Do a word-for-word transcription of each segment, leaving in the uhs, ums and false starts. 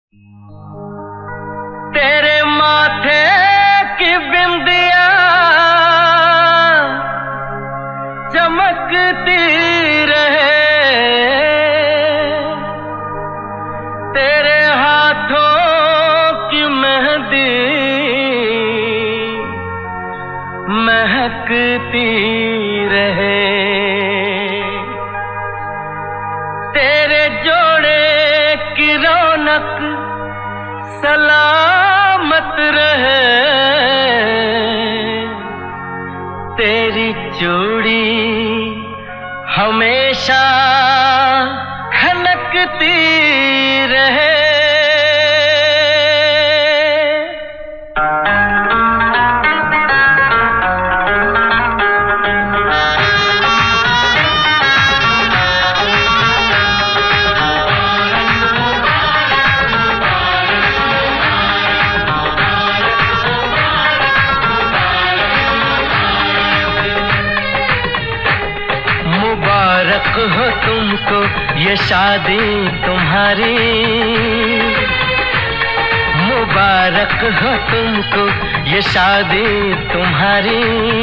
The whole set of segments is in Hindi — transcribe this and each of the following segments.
तेरे माथे की बिंदिया चमकती रहे, तेरे हाथों की मेहंदी महकती रहे, तेरे जोड़े की रौनक सलामत रहे, तेरी चूड़ी हमेशा खनकती रहे। मुबारक हो तुमको ये शादी तुम्हारी, मुबारक हो तुमको ये शादी तुम्हारी,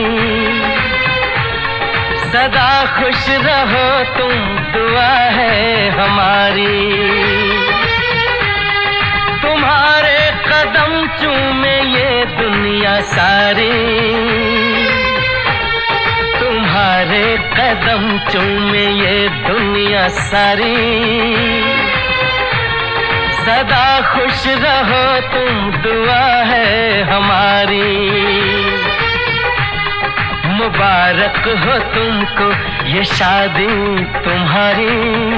सदा खुश रहो तुम दुआ है हमारी, तुम्हारे कदम चूमे ये दुनिया सारी, तुम्हारे कदम चूमे ये दुनिया सारी, सदा खुश रहो तुम दुआ है हमारी, मुबारक हो तुमको ये शादी तुम्हारी,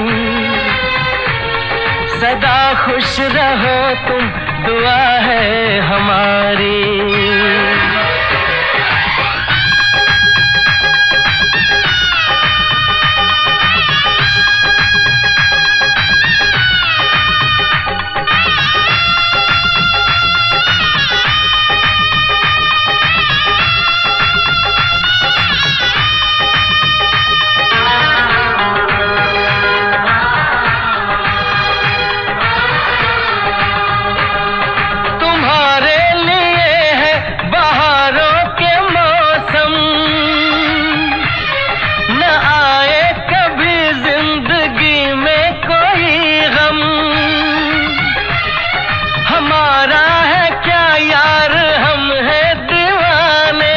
सदा खुश रहो तुम दुआ है हमारी। हमारा है क्या यार हम हैं दीवाने,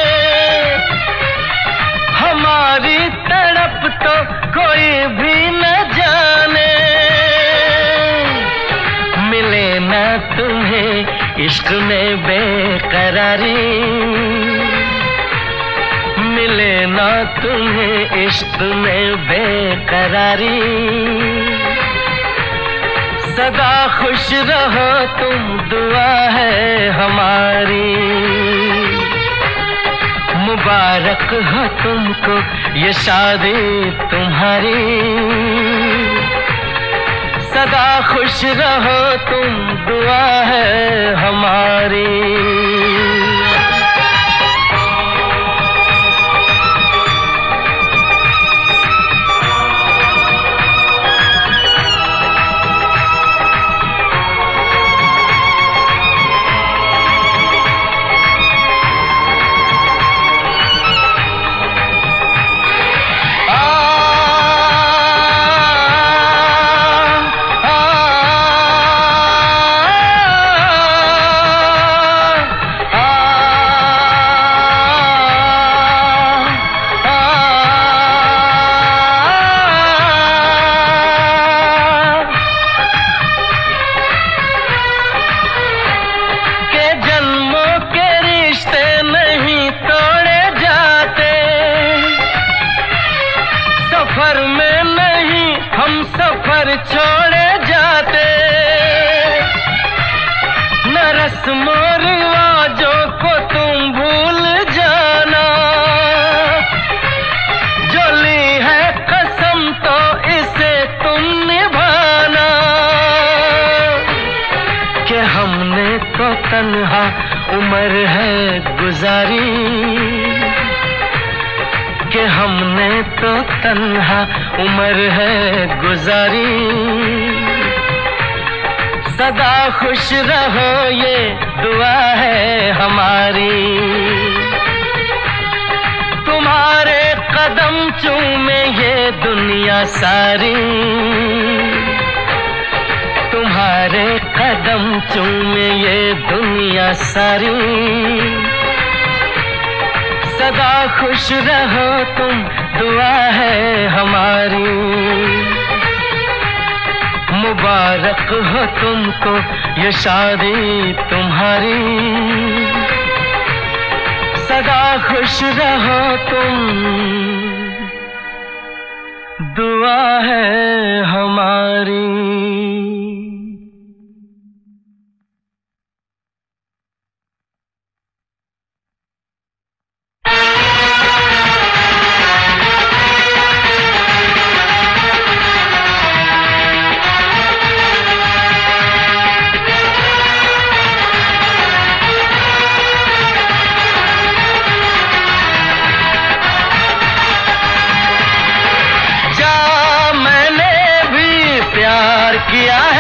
हमारी तड़प तो कोई भी न जाने, मिले न तुम्हें इश्क में बेकरारी, मिले न तुम्हें इश्क में बेकरारी, सदा खुश रहो तुम दुआ है हमारी, मुबारक हो तुमको ये शादी तुम्हारी, सदा खुश रहो तुम दुआ है हमारी। सफर में नहीं हम सफर छोड़े जाते, न रस्मों रिवाजों को तुम भूल जाना, जो ली है कसम तो इसे तुम निभाना, कि हमने तो तन्हा उम्र है गुजारी, कि हमने तो तन्हा उम्र है गुजारी, सदा खुश रहो ये दुआ है हमारी। तुम्हारे कदम चूमे ये दुनिया सारी, तुम्हारे कदम चूमे ये दुनिया सारी। सदा खुश रहो तुम दुआ है हमारी। मुबारक हो तुमको ये शादी तुम्हारी। सदा खुश रहो तुम दुआ है हमारी। किया